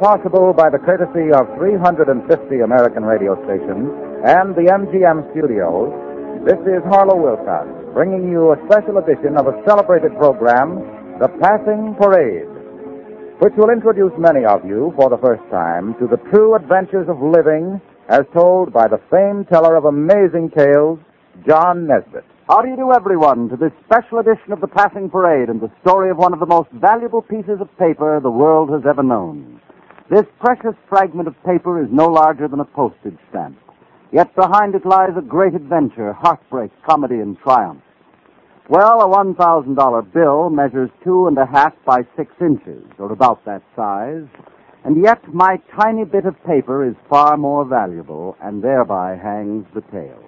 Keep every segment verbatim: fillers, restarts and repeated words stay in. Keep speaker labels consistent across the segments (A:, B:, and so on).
A: possible by the courtesy of three hundred fifty American radio stations and the M G M studios, this is Harlow Wilcox, bringing you a special edition of a celebrated program, The Passing Parade, which will introduce many of you for the first time to the true adventures of living as told by the famed teller of amazing tales, John Nesbitt.
B: How do you do, everyone, to this special edition of The Passing Parade and the story of one of the most valuable pieces of paper the world has ever known. This precious fragment of paper is no larger than a postage stamp. Yet behind it lies a great adventure, heartbreak, comedy, and triumph. Well, a one thousand dollar bill measures two and a half by six inches, or about that size, and yet my tiny bit of paper is far more valuable, and thereby hangs the tale.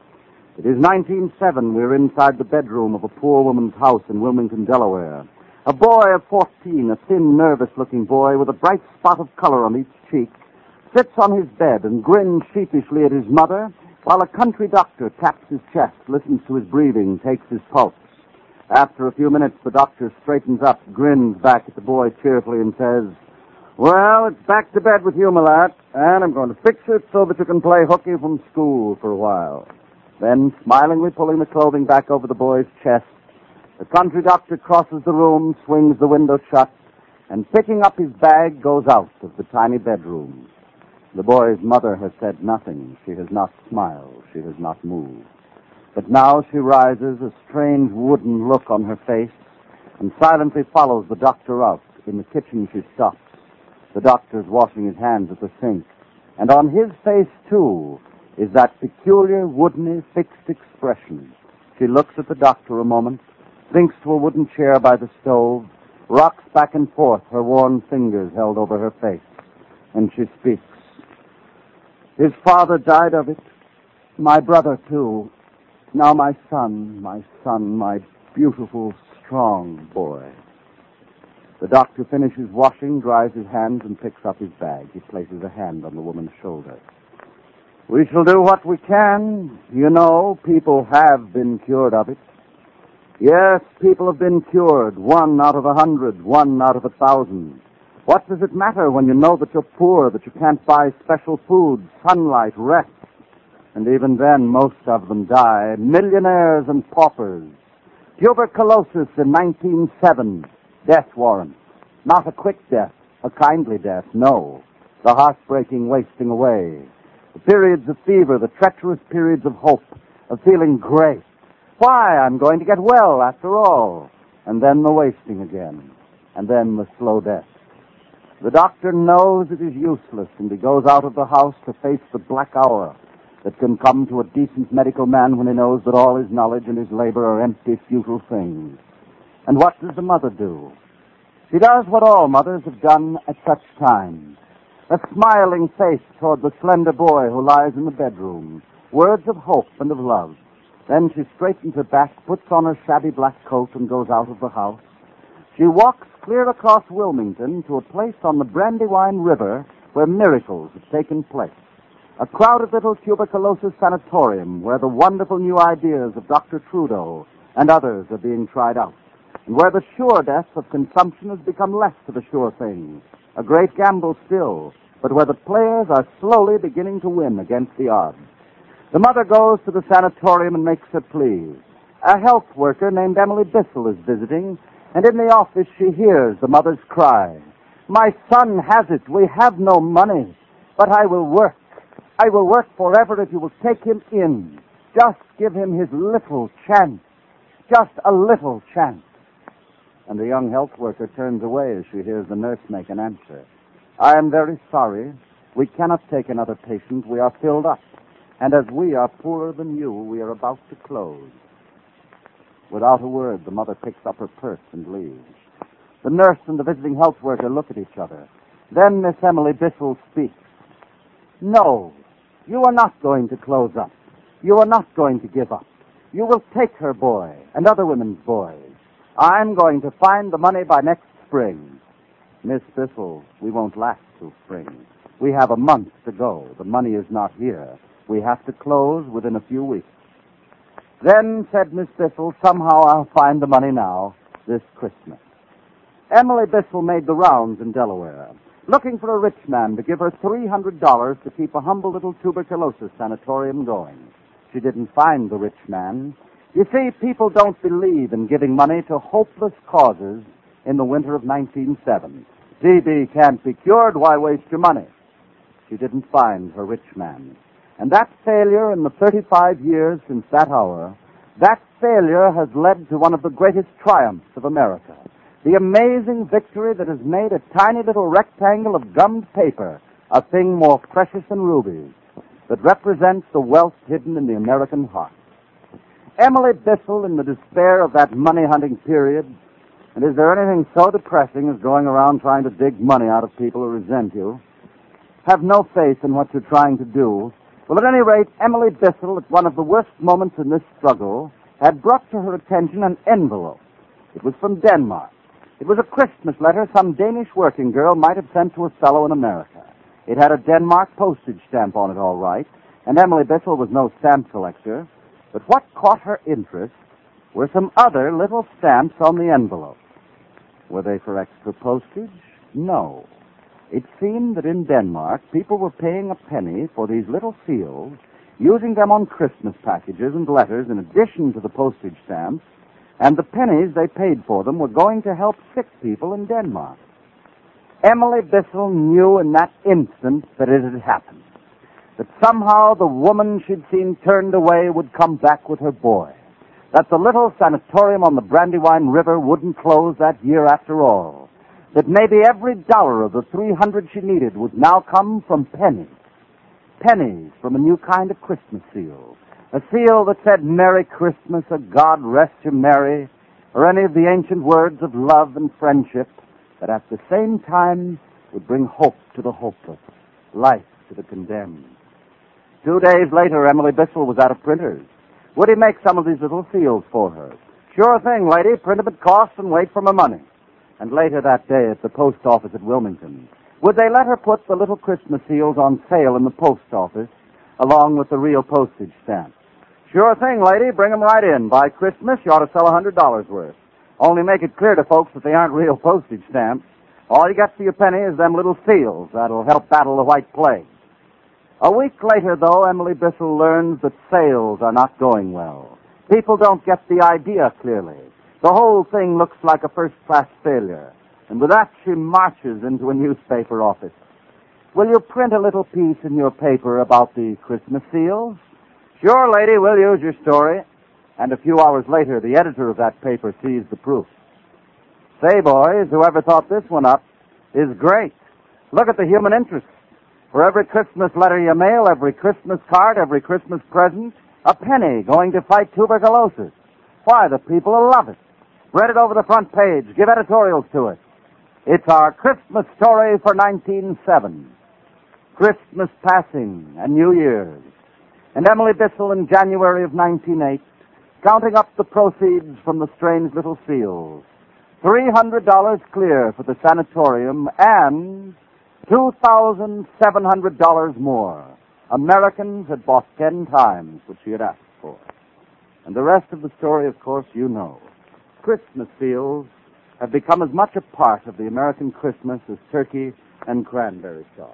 B: It is nineteen oh seven. We're inside the bedroom of a poor woman's house in Wilmington, Delaware. A boy of fourteen, a thin, nervous-looking boy with a bright spot of color on each cheek, sits on his bed and grins sheepishly at his mother, while a country doctor taps his chest, listens to his breathing, takes his pulse. After a few minutes, the doctor straightens up, grins back at the boy cheerfully, and says, "Well, it's back to bed with you, my lad, and I'm going to fix it so that you can play hooky from school for a while." Then, smilingly pulling the clothing back over the boy's chest, the country doctor crosses the room, swings the window shut, and picking up his bag, goes out of the tiny bedroom. The boy's mother has said nothing. She has not smiled. She has not moved. But now she rises, a strange wooden look on her face, and silently follows the doctor out. In the kitchen she stops. The doctor's washing his hands at the sink. And on his face, too, is that peculiar, woodeny, fixed expression. She looks at the doctor a moment, sinks to a wooden chair by the stove, rocks back and forth, her worn fingers held over her face, and she speaks. "His father died of it. My brother, too. Now my son, my son, my beautiful, strong boy." The doctor finishes washing, dries his hands, and picks up his bag. He places a hand on the woman's shoulder. "We shall do what we can. You know, people have been cured of it. Yes, people have been cured, one out of a hundred, one out of a thousand. What does it matter when you know that you're poor, that you can't buy special food, sunlight, rest? And even then, most of them die, millionaires and paupers. Tuberculosis in nineteen oh seven, death warrant. Not a quick death, a kindly death, no. The heartbreaking wasting away. The periods of fever, the treacherous periods of hope, of feeling great. Why, I'm going to get well after all. And then the wasting again. And then the slow death. The doctor knows it is useless, and he goes out of the house to face the black hour that can come to a decent medical man when he knows that all his knowledge and his labor are empty, futile things. And what does the mother do? She does what all mothers have done at such times. A smiling face toward the slender boy who lies in the bedroom. Words of hope and of love. Then she straightens her back, puts on her shabby black coat, and goes out of the house. She walks clear across Wilmington to a place on the Brandywine River where miracles have taken place. A crowded little tuberculosis sanatorium where the wonderful new ideas of Doctor Trudeau and others are being tried out, and where the sure death of consumption has become less of a sure thing. A great gamble still, but where the players are slowly beginning to win against the odds. The mother goes to the sanatorium and makes her plea. A health worker named Emily Bissell is visiting, and in the office she hears the mother's cry. "My son has it. We have no money, but I will work. I will work forever if you will take him in. Just give him his little chance. Just a little chance." And the young health worker turns away as she hears the nurse make an answer. "I am very sorry. We cannot take another patient. We are filled up. And as we are poorer than you, we are about to close." Without a word, the mother picks up her purse and leaves. The nurse and the visiting health worker look at each other. Then Miss Emily Bissell speaks. "No, you are not going to close up. You are not going to give up. You will take her boy and other women's boys. I'm going to find the money by next spring." "Miss Bissell, we won't last till spring. We have a month to go. The money is not here. We have to close within a few weeks." "Then," said Miss Bissell, "somehow I'll find the money now, this Christmas." Emily Bissell made the rounds in Delaware. looking for a rich man to give her three hundred dollars to keep a humble little tuberculosis sanatorium going. She didn't find the rich man. You see, people don't believe in giving money to hopeless causes in the winter of nineteen oh seven. T B can't be cured, why waste your money? She didn't find her rich man. And that failure in the thirty-five years since that hour, that failure has led to one of the greatest triumphs of America. The amazing victory that has made a tiny little rectangle of gummed paper a thing more precious than rubies, that represents the wealth hidden in the American heart. Emily Bissell, in the despair of that money-hunting period, and is there anything so depressing as going around trying to dig money out of people who resent you? Have no faith in what you're trying to do. Well, at any rate, Emily Bissell, at one of the worst moments in this struggle, had brought to her attention an envelope. It was from Denmark. It was a Christmas letter some Danish working girl might have sent to a fellow in America. It had a Denmark postage stamp on it, all right, and Emily Bissell was no stamp collector. But what caught her interest were some other little stamps on the envelope. Were they for extra postage? No. It seemed that in Denmark, people were paying a penny for these little seals, using them on Christmas packages and letters in addition to the postage stamps, and the pennies they paid for them were going to help sick people in Denmark. Emily Bissell knew in that instant that it had happened, that somehow the woman she'd seen turned away would come back with her boy, that the little sanatorium on the Brandywine River wouldn't close that year after all, that maybe every dollar of the three hundred she needed would now come from pennies, pennies from a new kind of Christmas seal, a seal that said Merry Christmas, or God rest you merry, or any of the ancient words of love and friendship that at the same time would bring hope to the hopeless, life to the condemned. Two days later, Emily Bissell was out of printers. Would he make some of these little seals for her? Sure thing, lady. Print them at cost and wait for my money. And later that day at the post office at Wilmington, would they let her put the little Christmas seals on sale in the post office along with the real postage stamp? Sure thing, lady. Bring them right in. By Christmas, you ought to sell a hundred dollars worth. Only make it clear to folks that they aren't real postage stamps. All you got for your penny is them little seals that'll help battle the white plague. A week later, though, Emily Bissell learns that sales are not going well. People don't get the idea clearly. The whole thing looks like a first-class failure. And with that, she marches into a newspaper office. Will you print a little piece in your paper about the Christmas seals? Sure, lady, we'll use your story. And a few hours later, the editor of that paper sees the proof. Say, boys, whoever thought this one up is great. Look at the human interest. For every Christmas letter you mail, every Christmas card, every Christmas present, a penny going to fight tuberculosis. Why, the people will love it. Spread it over the front page. Give editorials to it. It's our Christmas story for nineteen oh seven. Christmas passing and New Year's. And Emily Bissell in January of nineteen oh eight, counting up the proceeds from the strange little seals. three hundred dollars clear for the sanatorium and two thousand seven hundred dollars more. Americans had bought ten times what she had asked for. And the rest of the story, of course, you know. Christmas seals have become as much a part of the American Christmas as turkey and cranberry sauce.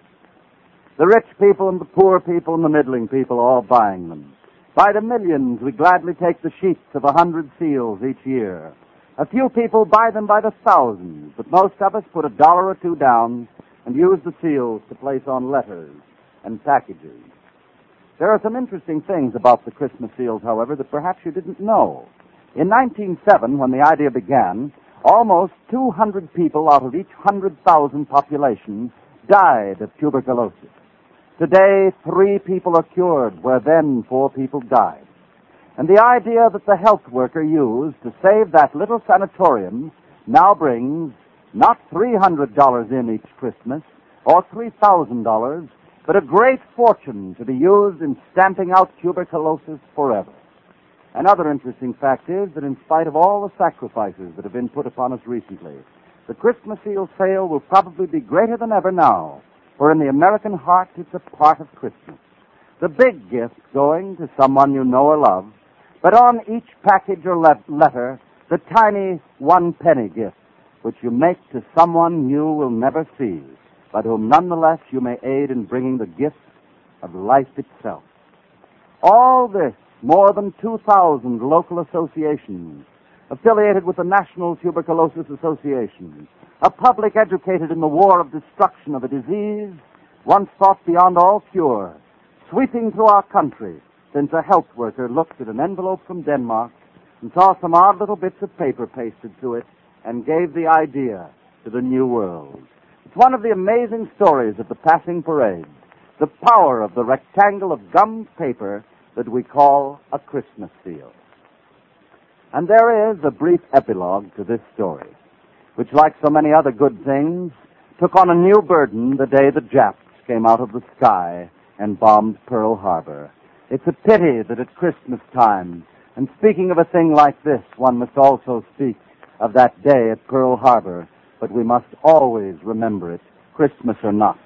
B: The rich people and the poor people and the middling people are all buying them. By the millions, we gladly take the sheets of a hundred seals each year. A few people buy them by the thousands, but most of us put a dollar or two down and use the seals to place on letters and packages. There are some interesting things about the Christmas seals, however, that perhaps you didn't know. In nineteen oh seven, when the idea began, almost two hundred people out of each one hundred thousand population died of tuberculosis. Today, three people are cured, where then four people died. And the idea that the health worker used to save that little sanatorium now brings not three hundred dollars in each Christmas, or three thousand dollars, but a great fortune to be used in stamping out tuberculosis forever. Another interesting fact is that in spite of all the sacrifices that have been put upon us recently, the Christmas seal sale will probably be greater than ever now, for in the American heart it's a part of Christmas. The big gift going to someone you know or love, but on each package or le- letter, the tiny one-penny gift, which you make to someone you will never see. but whom nonetheless you may aid in bringing the gift of life itself. All this, more than two thousand local associations, affiliated with the National Tuberculosis Association, a public educated in the war of destruction of a disease once thought beyond all cure, sweeping through our country since a health worker looked at an envelope from Denmark and saw some odd little bits of paper pasted to it and gave the idea to the new world. It's one of the amazing stories of the passing parade, the power of the rectangle of gummed paper that we call a Christmas seal. And there is a brief epilogue to this story, which, like so many other good things, took on a new burden the day the Japs came out of the sky and bombed Pearl Harbor. It's a pity that at Christmas time, and speaking of a thing like this, one must also speak of that day at Pearl Harbor, but we must always remember it, Christmas or not.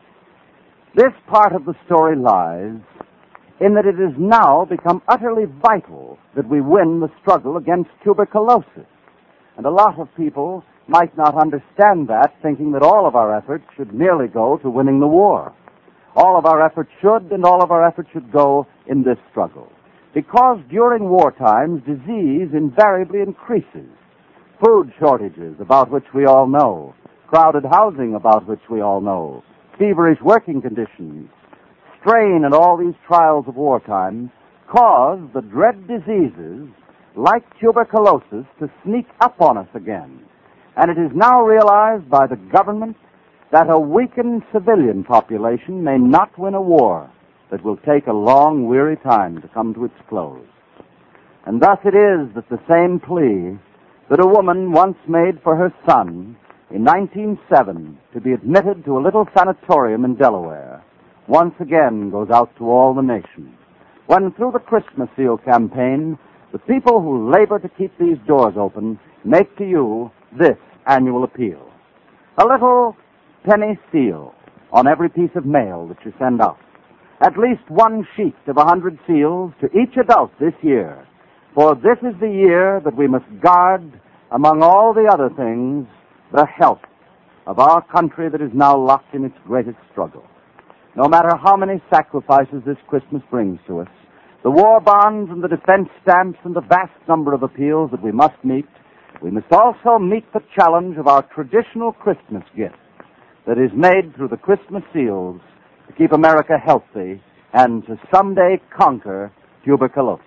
B: This part of the story lies in that it has now become utterly vital that we win the struggle against tuberculosis. And a lot of people might not understand that, thinking that all of our efforts should merely go to winning the war. All of our efforts should, and all of our efforts should go in this struggle. Because during war times, disease invariably increases. Food shortages, about which we all know. Crowded housing, about which we all know. Feverish working conditions. Strain and all these trials of wartime cause the dread diseases, like tuberculosis, to sneak up on us again. And it is now realized by the government that a weakened civilian population may not win a war that will take a long, weary time to come to its close. And thus it is that the same plea that a woman once made for her son in nineteen oh seven to be admitted to a little sanatorium in Delaware once again goes out to all the nation, when through the Christmas Seal campaign, the people who labor to keep these doors open make to you this annual appeal. A little penny seal on every piece of mail that you send out. At least one sheet of a hundred seals to each adult this year, for this is the year that we must guard, among all the other things, the health of our country that is now locked in its greatest struggle. No matter how many sacrifices this Christmas brings to us, the war bonds and the defense stamps and the vast number of appeals that we must meet, we must also meet the challenge of our traditional Christmas gift that is made through the Christmas seals to keep America healthy and to someday conquer tuberculosis.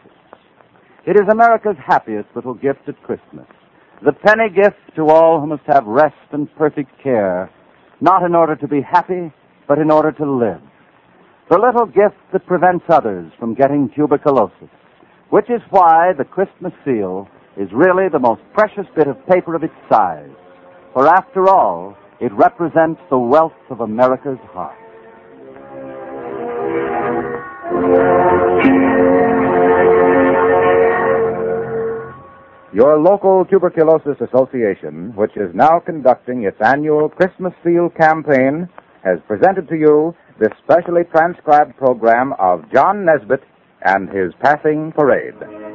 B: It is America's happiest little gift at Christmas, the penny gift to all who must have rest and perfect care, not in order to be happy, but in order to live. The little gift that prevents others from getting tuberculosis, which is why the Christmas seal is really the most precious bit of paper of its size. For after all, it represents the wealth of America's heart.
A: Your local Tuberculosis Association, which is now conducting its annual Christmas Seal campaign, has presented to you this specially transcribed program of John Nesbitt and his Passing Parade.